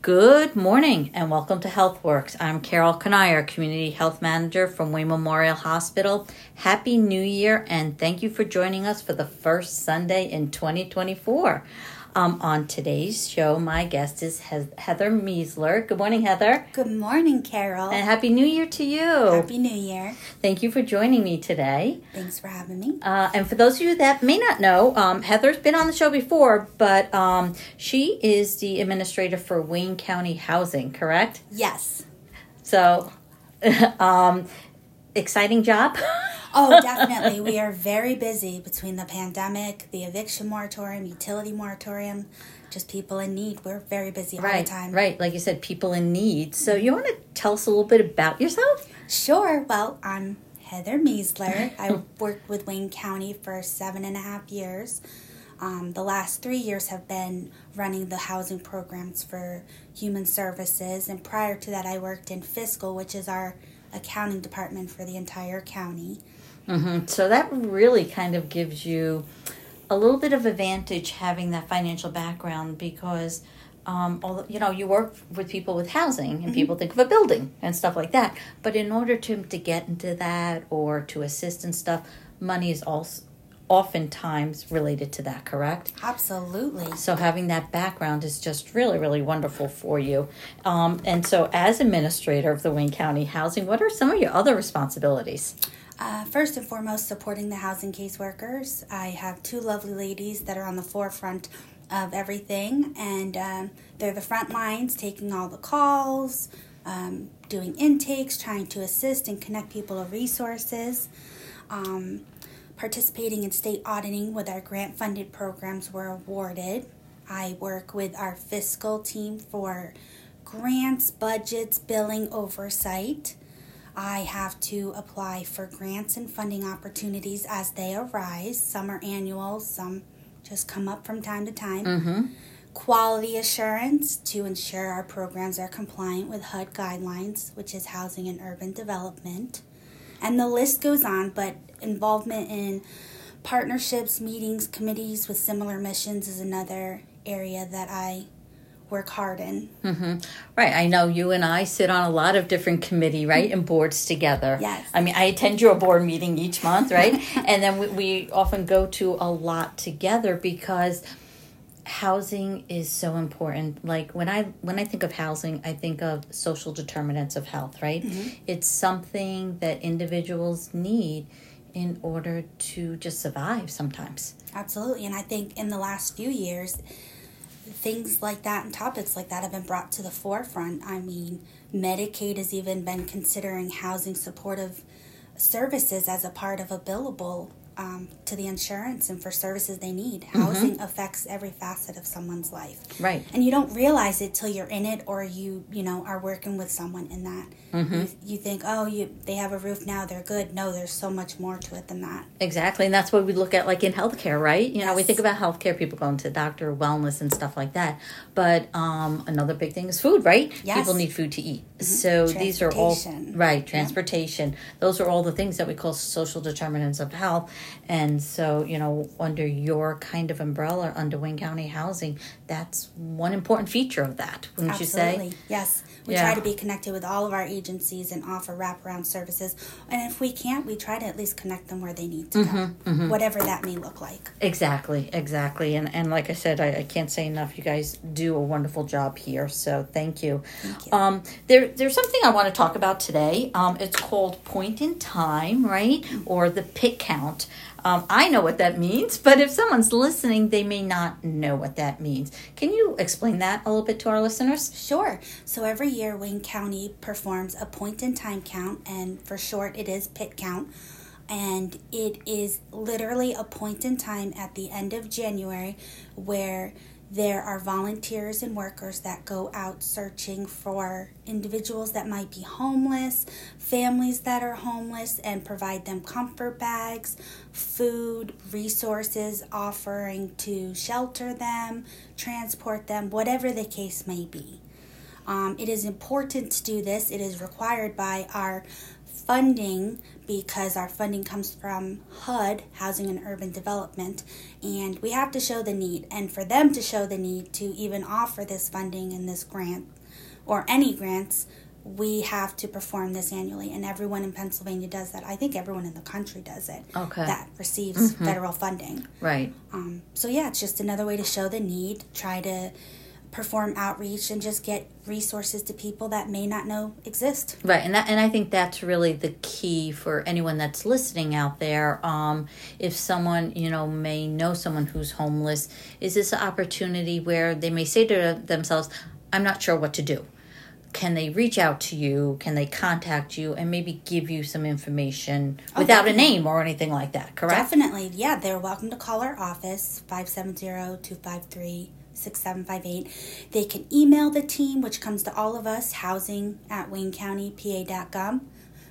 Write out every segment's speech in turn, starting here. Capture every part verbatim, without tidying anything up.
Good morning and welcome to HealthWorks. I'm Carol Kanier, Community Health Manager from Wayne Memorial Hospital. Happy New Year and thank you for joining us for the first Sunday in twenty twenty-four. Um, on today's show, my guest is he- Heather Meisler. Good morning, Heather. Good morning, Carol. And Happy New Year to you. Happy New Year. Thank you for joining me today. Thanks for having me. Uh, and for those of you that may not know, um, Heather's been on the show before, but um, she is the administrator for Wayne County Housing, correct? Yes. So, um, exciting job. Oh, definitely. We are very busy between the pandemic, the eviction moratorium, utility moratorium, just people in need. We're very busy all right, the time. Right, like you said, people in need. So you want to tell us a little bit about yourself? Sure. Well, I'm Heather Meisler. I worked with Wayne County for seven and a half years. Um, the last three years have been running the housing programs for Human Services. And prior to that, I worked in fiscal, which is our accounting department for the entire county. Mm-hmm. So that really kind of gives you a little bit of advantage having that financial background because, um, although, you know, you work with people with housing and mm-hmm. people think of a building and stuff like that. But in order to, to get into that or to assist and stuff, money is also oftentimes related to that, correct? Absolutely. So having that background is just really, really wonderful for you. Um, and so as administrator of the Wayne County Housing, what are some of your other responsibilities? Uh, first and foremost, supporting the housing caseworkers. I have two lovely ladies that are on the forefront of everything, and um, they're the front lines, taking all the calls, um, doing intakes, trying to assist and connect people to resources, um, participating in state auditing with our grant-funded programs we're awarded. I work with our fiscal team for grants, budgets, billing oversight. I have to apply for grants and funding opportunities as they arise. Some are annual, some just come up from time to time. Mm-hmm. Quality assurance to ensure our programs are compliant with H U D guidelines, which is Housing and Urban Development. And the list goes on, but involvement in partnerships, meetings, committees with similar missions is another area that I work hard in. Mm-hmm. Right. I know you and I sit on a lot of different committee, right, and boards together. Yes. I mean, I attend your board meeting each month, right? And then we, we often go to a lot together because housing is so important. Like when I when I think of housing, I think of social determinants of health, right? Mm-hmm. It's something that individuals need in order to just survive sometimes. Absolutely. And I think in the last few years, things like that and topics like that have been brought to the forefront. I mean, Medicaid has even been considering housing supportive services as a part of a billable um, to the insurance and for services they need. Mm-hmm. Housing affects every facet of someone's life. Right. And you don't realize it till you're in it or you, you know, are working with someone in that. Mm-hmm. You, you think, oh, you they have a roof now, they're good. No, there's so much more to it than that. Exactly, and that's what we look at like in healthcare, right? You yes. know, we think about healthcare, people going to the doctor, wellness, and stuff like that. But um, another big thing is food, right? Yes. People need food to eat. Mm-hmm. So these are all, right, transportation. Yeah. Those are all the things that we call social determinants of health. And so, you know, under your kind of umbrella, under Wayne County Housing, that's one important feature of that, wouldn't Absolutely. you say? Yes. We yeah. try to be connected with all of our agencies and offer wraparound services. And if we can't, we try to at least connect them where they need to mm-hmm, go, mm-hmm. whatever that may look like. Exactly, exactly. And and like I said, I, I can't say enough. You guys do a wonderful job here, so thank you. Thank you. Um, there, there's something I want to talk about today. Um, it's called point in time, right? Mm-hmm. Or the P I C count. Um, I know what that means, but if someone's listening, they may not know what that means. Can you explain that a little bit to our listeners? Sure. So every year, Wayne County performs a point-in-time count, and for short, it is P I C count. And it is literally a point in time at the end of January where there are volunteers and workers that go out searching for individuals that might be homeless, families that are homeless, and provide them comfort bags, food, resources, offering to shelter them, transport them, whatever the case may be. Um, it is important to do this. It is required by our funding because our funding comes from H U D, Housing and Urban Development, and we have to show the need. And for them to show the need to even offer this funding and this grant, or any grants, we have to perform this annually. And everyone in Pennsylvania does that. I think everyone in the country does it. Okay. That receives Mm-hmm. federal funding. Right. Um, so yeah, it's just another way to show the need, try to perform outreach, and just get resources to people that may not know exist. Right, and that, and I think that's really the key for anyone that's listening out there. Um, if someone, you know, may know someone who's homeless, is this an opportunity where they may say to themselves, I'm not sure what to do. Can they reach out to you? Can they contact you and maybe give you some information Oh, without a definitely. name or anything like that, correct? Definitely, yeah. They're welcome to call our office, five seven zero, two five three, six seven five eight. They can email the team, which comes to all of us, housing at wayne county p a dot gov.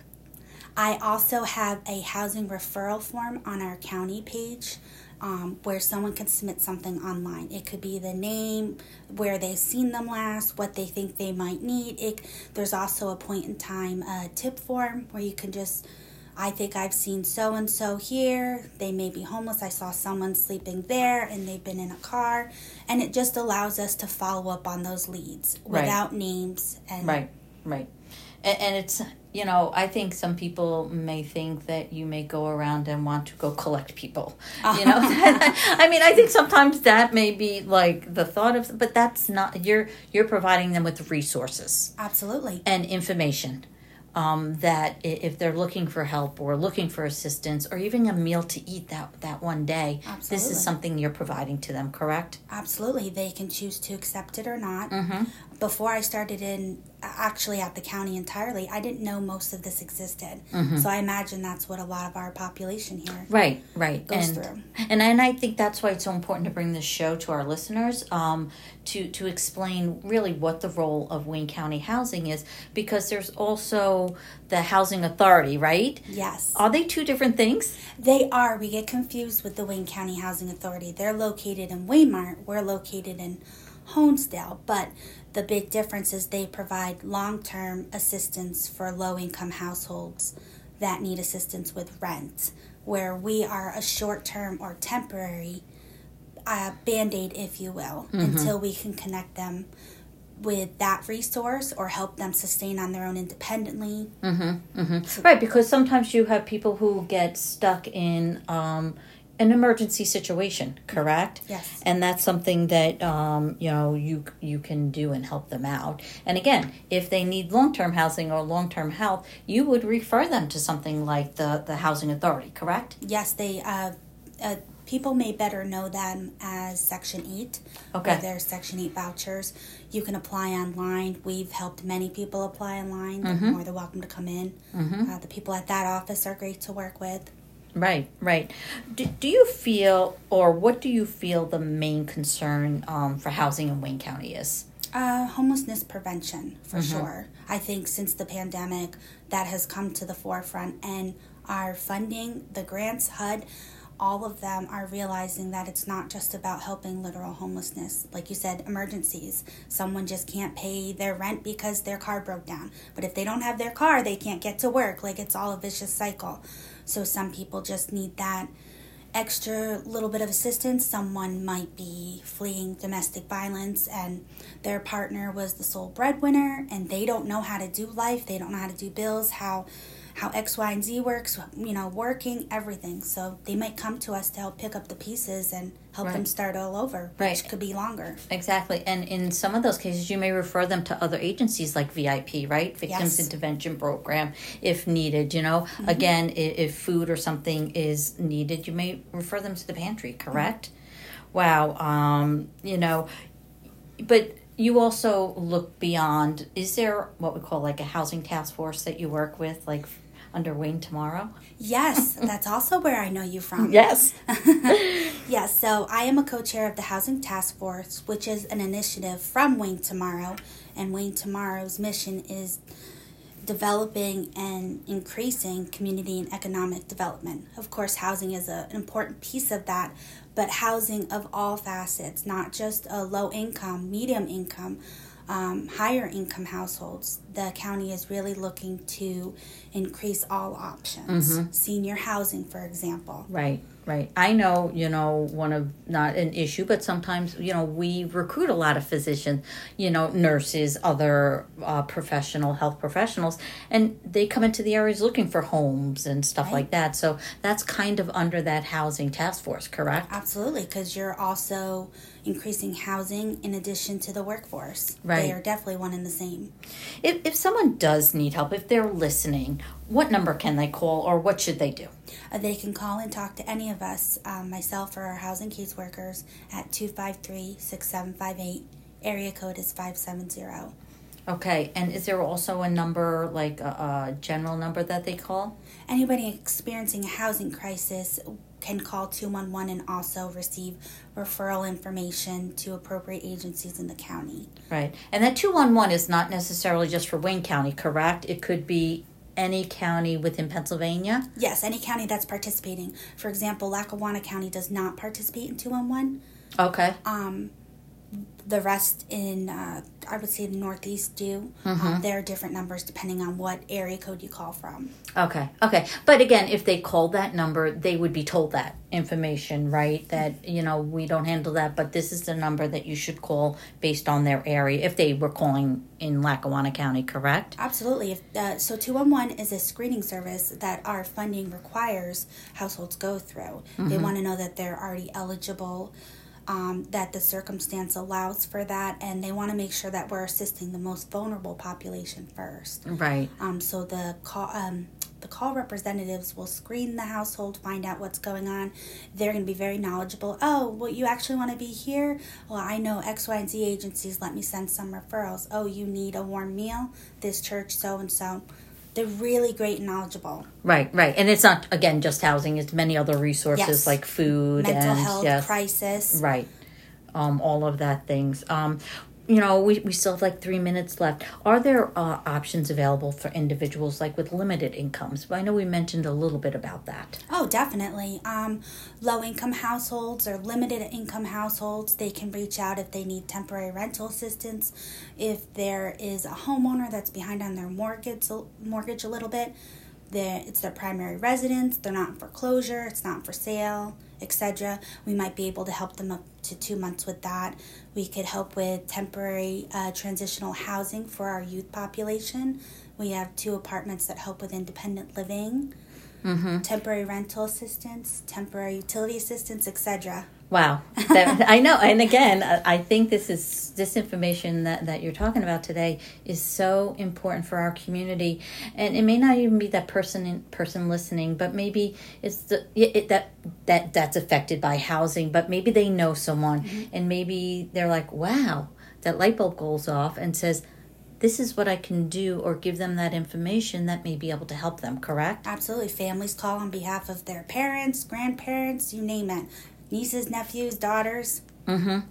I also have a housing referral form on our county page um, where someone can submit something online. It could be the name, where they've seen them last, what they think they might need. It, there's also a point in time uh, tip form where you can just, I think I've seen so-and-so here. They may be homeless. I saw someone sleeping there and they've been in a car. And it just allows us to follow up on those leads Right. without names. And Right, right. And, and it's, you know, I think some people may think that you may go around and want to go collect people. You know, I mean, I think sometimes that may be like the thought of, but that's not, you're, you're providing them with resources Absolutely. and information. Um, that i- if they're looking for help or looking for assistance or even a meal to eat that, that one day, this Absolutely. is something you're providing to them, correct? Absolutely. They can choose to accept it or not. Mm-hmm. Before I started in, actually at the county entirely, I didn't know most of this existed. Mm-hmm. So I imagine that's what a lot of our population here Right, right. goes and, through. And and I think that's why it's so important to bring this show to our listeners, um, to to explain really what the role of Wayne County Housing is, because there's also the Housing Authority, right? Yes. Are they two different things? They are. We get confused with the Wayne County Housing Authority. They're located in Waymart. We're located in Honesdale. But the big difference is they provide long-term assistance for low-income households that need assistance with rent, where we are a short-term or temporary uh, Band-Aid, if you will, Mm-hmm. until we can connect them with that resource or help them sustain on their own independently. Mm-hmm, mm-hmm. Right, because sometimes you have people who get stuck in um, an emergency situation, correct? Yes. And that's something that um, you know you you can do and help them out. And again, if they need long-term housing or long-term health, you would refer them to something like the, the Housing Authority, correct? Yes, they uh, uh, people may better know them as Section eight. Okay. Or their Section eight vouchers. You can apply online. We've helped many people apply online. They're Mm-hmm. more than welcome to come in. Mm-hmm. Uh, the people at that office are great to work with. Right, right. Do, do you feel, or what do you feel the main concern um, for housing in Wayne County is? Uh, homelessness prevention, for Mm-hmm. sure. I think since the pandemic, that has come to the forefront. And our funding, the grants, H U D, all of them are realizing that it's not just about helping literal homelessness. Like you said, emergencies. Someone just can't pay their rent because their car broke down. But if they don't have their car, they can't get to work. Like, it's all a vicious cycle. So some people just need that extra little bit of assistance. Someone might be fleeing domestic violence and their partner was the sole breadwinner and they don't know how to do life. They don't know how to do bills, how how X, Y, and Z works, you know, working, everything. So they might come to us to help pick up the pieces and help Right. them start all over, which Right. could be longer. Exactly. And in some of those cases, you may refer them to other agencies like V I P, right? Victims Yes. Intervention Program, if needed. You know, Mm-hmm. again, if, if food or something is needed, you may refer them to the pantry, correct? Mm-hmm. Wow. Um, you know, but you also look beyond. Is there what we call like a housing task force that you work with, like under Wayne Tomorrow? Yes, that's also where I know you from. Yes. Yes, so I am a co-chair of the Housing Task Force, which is an initiative from Wayne Tomorrow. And Wayne Tomorrow's mission is developing and increasing community and economic development. Of course, housing is a, an important piece of that, but housing of all facets, not just a low income, medium income, um, higher income households. The county is really looking to increase all options. Mm-hmm. Senior housing, for example. Right. Right. I know, you know, one of, not an issue, but sometimes, you know, we recruit a lot of physicians, you know, nurses, other uh, professional health professionals, and they come into the areas looking for homes and stuff right. like that. So that's kind of under that housing task force, correct? Absolutely, because you're also increasing housing in addition to the workforce. Right. They are definitely one and the same. If, if someone does need help, if they're listening, what number can they call or what should they do? Uh, they can call and talk to any of us, um, myself or our housing caseworkers, at two five three, six seven five eight. Area code is five seven zero. Okay, and is there also a number, like a, a general number that they call? Anybody experiencing a housing crisis can call two one one and also receive referral information to appropriate agencies in the county. Right, and that two one one is not necessarily just for Wayne County, correct? It could be any county within Pennsylvania? Yes, any county that's participating. For example, Lackawanna County does not participate in two one one. Okay. Um, the rest in, uh, I would say the Northeast do. Mm-hmm. Um, there are different numbers depending on what area code you call from. Okay, okay. But again, if they called that number, they would be told that information, right? That, you know, we don't handle that, but this is the number that you should call based on their area, if they were calling in Lackawanna County, correct? Absolutely. If, uh, so two one one is a screening service that our funding requires households go through. Mm-hmm. They want to know that they're already eligible, Um, that the circumstance allows for that, and they want to make sure that we're assisting the most vulnerable population first. Right. Um, so the call, um, the call representatives will screen the household, find out what's going on. They're going to be very knowledgeable. Oh, well, you actually want to be here? Well, I know X, Y, and Z agencies. Let me send some referrals. Oh, you need a warm meal? This church, so-and-so. They're really great and knowledgeable. Right, right. And it's not, again, just housing. It's many other resources yes. like food. Mental and health, yes, crisis. Right. Um, all of that things. Um, you know, we, we still have like three minutes left. Are there uh, options available for individuals like with limited incomes? I know we mentioned a little bit about that. Oh, definitely. Um, low-income households or limited income households, they can reach out if they need temporary rental assistance. If there is a homeowner that's behind on their mortgage, mortgage a little bit, it's their primary residence, they're not in foreclosure, it's not for sale, et cetera. We might be able to help them up to two months with that. We could help with temporary uh, transitional housing for our youth population. We have two apartments that help with independent living, mm-hmm. temporary rental assistance, temporary utility assistance, et cetera. Wow, that, I know. And again, I think this is this information that, that you're talking about today is so important for our community. And it may not even be that person in, person listening, but maybe it's the it, that that that's affected by housing. But maybe they know someone, mm-hmm. and maybe they're like, "Wow," that light bulb goes off and says, "This is what I can do," or give them that information that may be able to help them. Correct? Absolutely. Families call on behalf of their parents, grandparents, you name it. Nieces, nephews, daughters. Mm-hmm.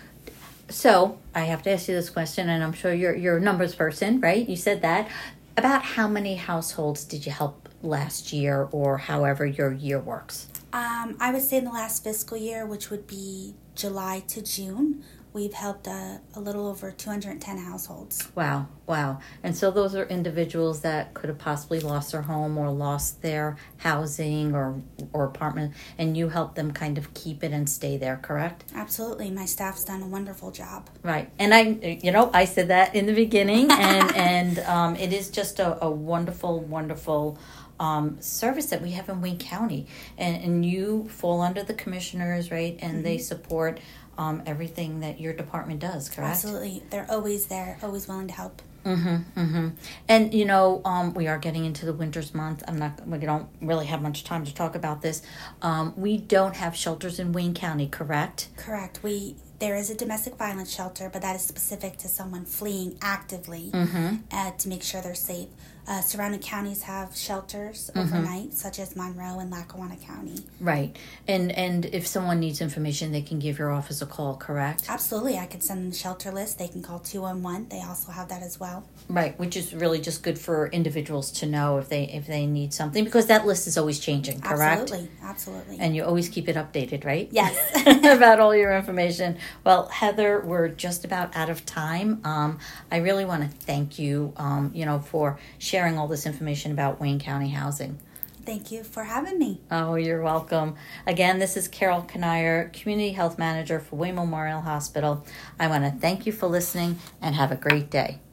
So, I have to ask you this question, and I'm sure you're, you're a numbers person, right? You said that. About how many households did you help last year, or however your year works? Um, I would say in the last fiscal year, which would be July to June, we've helped uh, a little over two hundred ten households. Wow, wow. And so those are individuals that could have possibly lost their home or lost their housing or or apartment, and you help them kind of keep it and stay there, correct? Absolutely. My staff's done a wonderful job. Right. And I, you know, I said that in the beginning, and, and um, it is just a, a wonderful, wonderful Um, service that we have in Wayne County, and, and you fall under the commissioners, right? And mm-hmm. they support um, everything that your department does, correct? Absolutely, they're always there, always willing to help. Mm-hmm, mm-hmm. And you know, um, we are getting into the winter's month. I'm not. We don't really have much time to talk about this. Um, we don't have shelters in Wayne County, correct? Correct. We there is a domestic violence shelter, but that is specific to someone fleeing actively Mm-hmm. uh, to make sure they're safe. Uh, surrounding counties have shelters Mm-hmm. overnight, such as Monroe and Lackawanna County. Right. And and if someone needs information, they can give your office a call, correct? Absolutely. I can send them the shelter list. They can call two one one. They also have that as well. Right, which is really just good for individuals to know if they if they need something, because that list is always changing, correct? Absolutely. Absolutely. And you always keep it updated, right? Yes. About all your information. Well, Heather, we're just about out of time. Um, I really want to thank you, um, you know, for sharing all this information about Wayne County housing. Thank you for having me. Oh, you're welcome. Again, this is Carol Kanier, Community Health Manager for Wayne Memorial Hospital. I want to thank you for listening and have a great day.